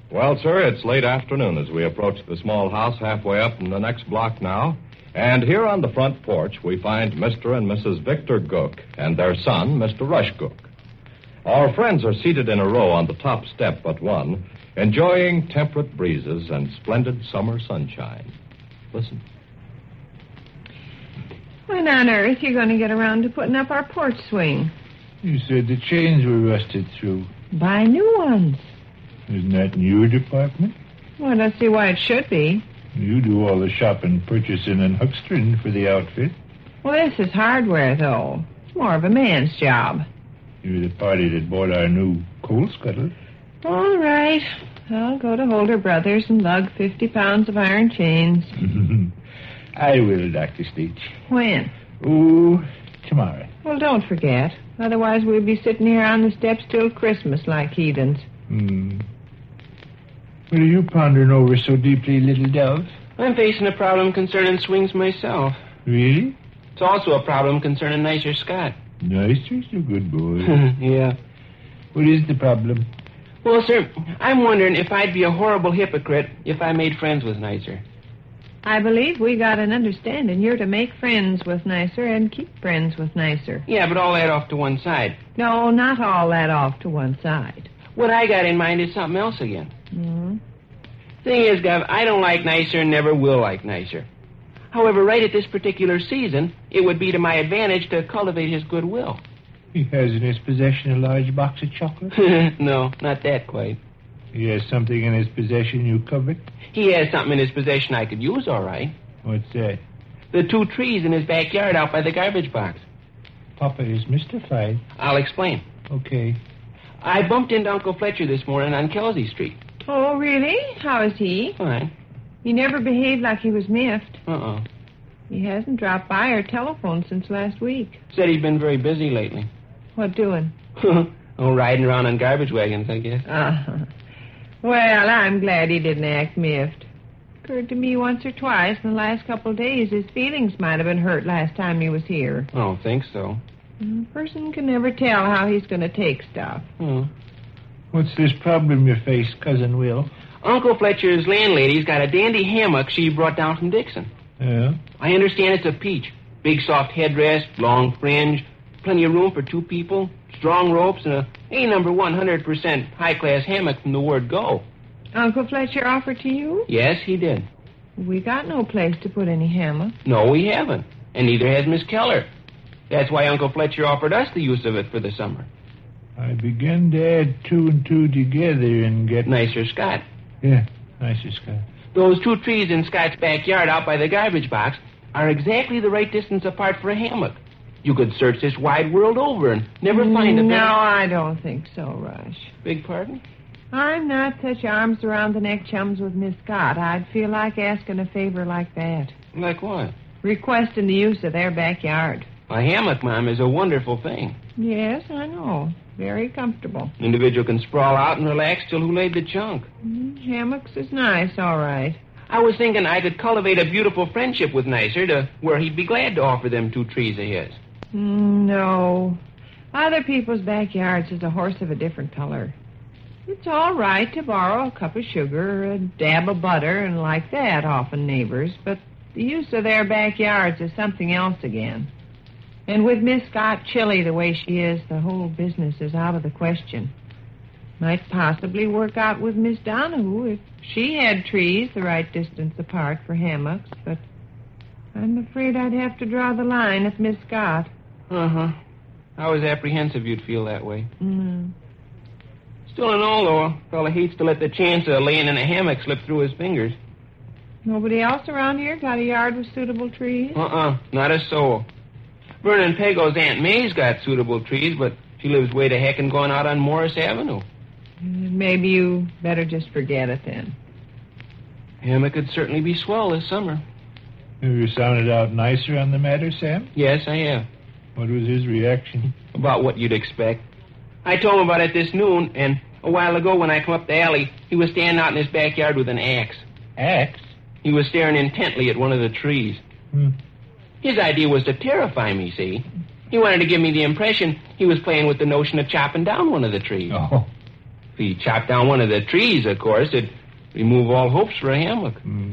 Well, sir, it's late afternoon as we approach the small house halfway up in the next block now. And here on the front porch, we find Mr. and Mrs. Victor Gook and their son, Mr. Rush Gook. Our friends are seated in a row on the top step but one, enjoying temperate breezes and splendid summer sunshine. Listen. When on earth are you going to get around to putting up our porch swing? You said the chains were rusted through. Buy new ones. Isn't that in your department? Well, I don't see why it should be. You do all the shopping, purchasing, and huckstering for the outfit. Well, this is hardware, though. It's more of a man's job. You're the party that bought our new coal scuttle. All right. I'll go to Holder Brothers and lug 50 pounds of iron chains. I will, Dr. Stitch. When? Oh, tomorrow. Well, don't forget. Otherwise, we'll be sitting here on the steps till Christmas like heathens. What are you pondering over so deeply, little dove? I'm facing a problem concerning swings myself. Really? It's also a problem concerning Nicer Scott. Nicer's a good boy. Yeah. What is the problem? Well, sir, I'm wondering if I'd be a horrible hypocrite if I made friends with Nicer. I believe we got an understanding. You're to make friends with Nicer and keep friends with Nicer. Yeah, but all that off to one side. No, not all that off to one side. What I got in mind is something else again. Thing is, Gov, I don't like Nicer and never will like Nicer. However, right at this particular season, it would be to my advantage to cultivate his goodwill. He has in his possession a large box of chocolate? No, not that quite. He has something in his possession you covet? He has something in his possession I could use, all right. What's that? The 2 trees in his backyard out by the garbage box. Papa is mystified. I'll explain. Okay. I bumped into Uncle Fletcher this morning on Kelsey Street. Oh, really? How is he? Fine. He never behaved like he was miffed. Uh-uh. He hasn't dropped by or telephoned since last week. Said he's been very busy lately. What doing? Oh, riding around on garbage wagons, I guess. Well, I'm glad he didn't act miffed. Occurred to me once or twice in the last couple of days his feelings might have been hurt last time he was here. I don't think so. A person can never tell how he's going to take stuff. What's this problem you face, Cousin Will? Uncle Fletcher's landlady's got a dandy hammock she brought down from Dixon. Yeah? I understand it's a peach. Big soft headrest, long fringe, plenty of room for 2 people, strong ropes, and a number 100% high-class hammock from the word go. Uncle Fletcher offered to you? Yes, he did. We got no place to put any hammock. No, we haven't. And neither has Miss Keller. That's why Uncle Fletcher offered us the use of it for the summer. I began to add 2 and 2 together and get... Nicer Scott. Yeah, Nicer Scott. Those 2 trees in Scott's backyard out by the garbage box are exactly the right distance apart for a hammock. You could search this wide world over and never find a better... No, I don't think so, Rush. Beg pardon? I'm not such arms around the neck chums with Miss Scott. I'd feel like asking a favor like that. Like what? Requesting the use of their backyard. A hammock, Mom, is a wonderful thing. Yes, I know. Very comfortable. An individual can sprawl out and relax till who laid the chunk. Hammocks is nice, all right. I was thinking I could cultivate a beautiful friendship with Nicer to where he'd be glad to offer them 2 trees of his. No. Other people's backyards is a horse of a different color. It's all right to borrow a cup of sugar, a dab of butter, and like that off of neighbors, but the use of their backyards is something else again. And with Miss Scott chilly the way she is, the whole business is out of the question. Might possibly work out with Miss Donahue if she had trees the right distance apart for hammocks, but I'm afraid I'd have to draw the line at Miss Scott. I was apprehensive you'd feel that way. Still in all, though, a fellow hates to let the chance of laying in a hammock slip through his fingers. Nobody else around here got a yard with suitable trees? Not a soul. Vernon Pago's Aunt May's got suitable trees, but she lives way to heck and going out on Morris Avenue. Maybe you better just forget it then. Hammock could certainly be swell this summer. Have you sounded out Nicer on the matter, Sam? Yes, I have. What was his reaction? About what you'd expect. I told him about it this noon, and a while ago when I come up the alley, he was standing out in his backyard with an axe. Axe? He was staring intently at one of the trees. His idea was to terrify me, see? He wanted to give me the impression he was playing with the notion of chopping down one of the trees. Oh. he chopped down one of the trees, of course, it'd remove all hopes for a hammock.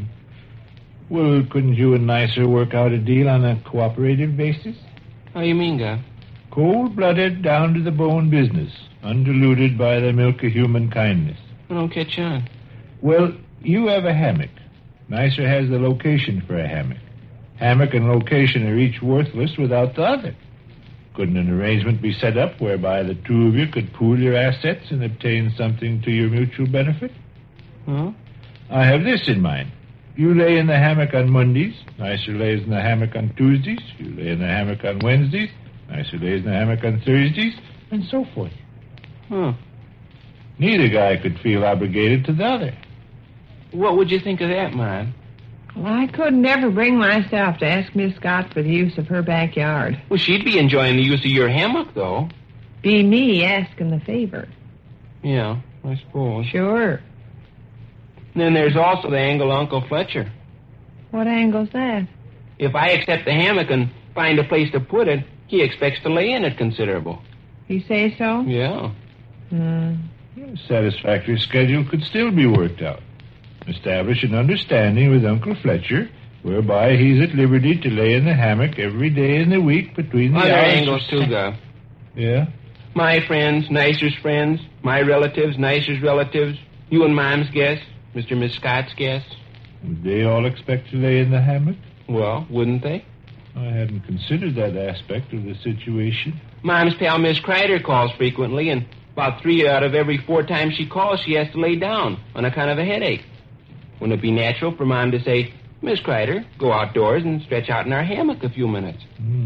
Well, couldn't you and Nicer work out a deal on a cooperative basis? How you mean, Gov? Cold-blooded, down-to-the-bone business, undiluted by the milk of human kindness. I don't catch on. Well, you have a hammock. Nicer has the location for a hammock. Hammock and location are each worthless without the other. Couldn't an arrangement be set up whereby the two of you could pool your assets and obtain something to your mutual benefit? Huh? I have this in mind. You lay in the hammock on Mondays. Nicer lays in the hammock on Tuesdays. You lay in the hammock on Wednesdays. Nicer lays in the hammock on Thursdays, and so forth. Huh. Neither guy could feel obligated to the other. What would you think of that, Mom? Well, I could never bring myself to ask Miss Scott for the use of her backyard. Well, she'd be enjoying the use of your hammock, though. Be me asking the favor. Yeah, I suppose. Sure. Then there's also the angle of Uncle Fletcher. What angle's that? If I accept the hammock and find a place to put it, he expects to lay in it considerable. You say so? Yeah. A satisfactory schedule could still be worked out. Establish an understanding with Uncle Fletcher whereby he's at liberty to lay in the hammock every day in the week between the Other hours angles, of... too, Gov. Yeah? My friends, Nicer's friends, my relatives, Nicer's relatives, you and Mom's guests, Mr. and Miss Scott's guests. Would they all expect to lay in the hammock? Well, wouldn't they? I hadn't considered that aspect of the situation. Mom's pal, Miss Kreider, calls frequently, and about 3 out of every 4 times she calls, she has to lay down on account of a headache. Wouldn't it be natural for Mom to say, Miss Kreider, go outdoors and stretch out in our hammock a few minutes?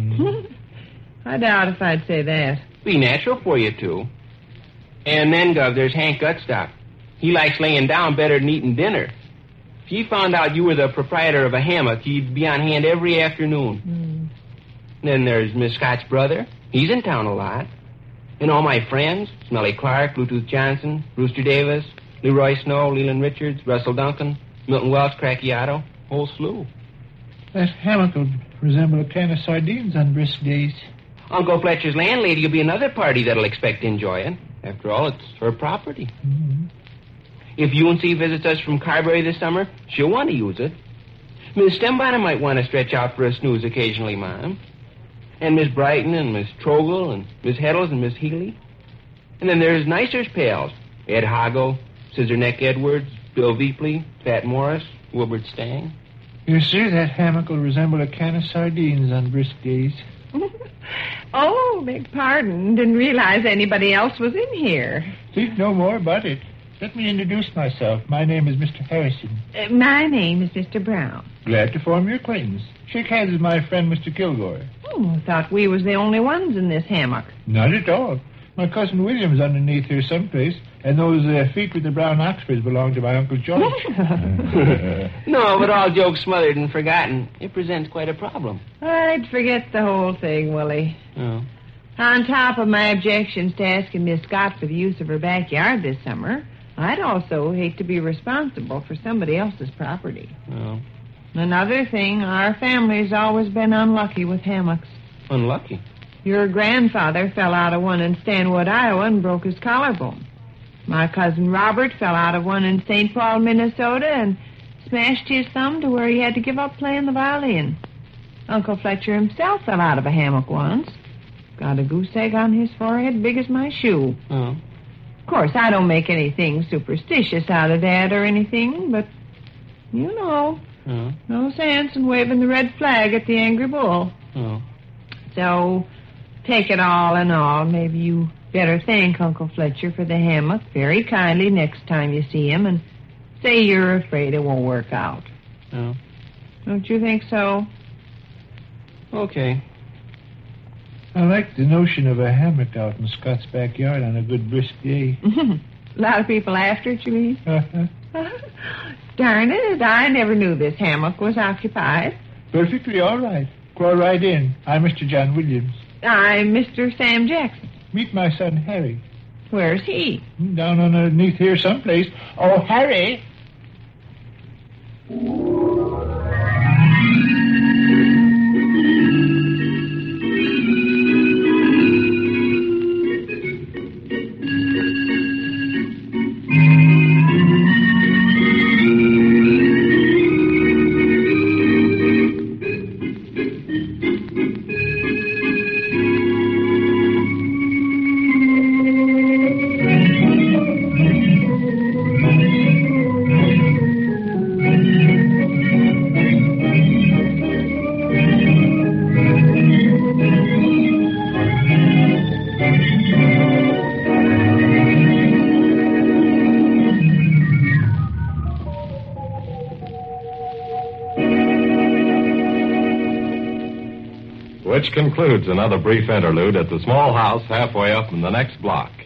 I doubt if I'd say that. Be natural for you, too. And then, Gov, there's Hank Gutstop. He likes laying down better than eating dinner. If he found out you were the proprietor of a hammock, he'd be on hand every afternoon. Then there's Miss Scott's brother. He's in town a lot. And all my friends, Smelly Clark, Bluetooth Johnson, Rooster Davis, Leroy Snow, Leland Richards, Russell Duncan, Milton Welch, Cracky Otto, whole slew. That hammock would resemble a can of sardines on brisk days. Uncle Fletcher's landlady will be another party that'll expect to enjoy it. After all, it's her property. If UNC visits us from Carberry this summer, she'll want to use it. Miss Stembonner might want to stretch out for a snooze occasionally, Mom. And Miss Brighton and Miss Trogel and Miss Heddles and Miss Healy. And then there's Nicer's pals. Ed Hago, Scissorneck Edwards, Bill Veepley, Fat Morris, Wilbert Stang. You see, that hammock will resemble a can of sardines on brisk days. Oh, beg pardon. Didn't realize anybody else was in here. Think no more about it. Let me introduce myself. My name is Mr. Harrison. My name is Mr. Brown. Glad to form your acquaintance. Shake hands with my friend, Mr. Kilgore. Oh, thought we was the only ones in this hammock. Not at all. My cousin William's underneath here someplace, and those feet with the brown oxfords belong to my Uncle George. No, but all jokes smothered and forgotten, it presents quite a problem. I'd forget the whole thing, Willie. Oh. On top of my objections to asking Miss Scott for the use of her backyard this summer, I'd also hate to be responsible for somebody else's property. Oh. Another thing, our family's always been unlucky with hammocks. Unlucky. Your grandfather fell out of one in Stanwood, Iowa, and broke his collarbone. My cousin Robert fell out of one in St. Paul, Minnesota, and smashed his thumb to where he had to give up playing the violin. Uncle Fletcher himself fell out of a hammock once. Got a goose egg on his forehead big as my shoe. Oh. Of course, I don't make anything superstitious out of that or anything, but, you know, no sense in waving the red flag at the angry bull. Oh. So, take it all in all, maybe you better thank Uncle Fletcher for the hammock very kindly next time you see him and say you're afraid it won't work out. Oh. Don't you think so? Okay. I like the notion of a hammock out in Scott's backyard on a good brisk day. A lot of people after it, you mean? Darn it, I never knew this hammock was occupied. Perfectly all right. Crawl right in. I'm Mr. John Williams. I'm Mr. Sam Jackson. Meet my son, Harry. Where's he? Down underneath here someplace. Oh, Harry! Which concludes another brief interlude at the small house halfway up in the next block.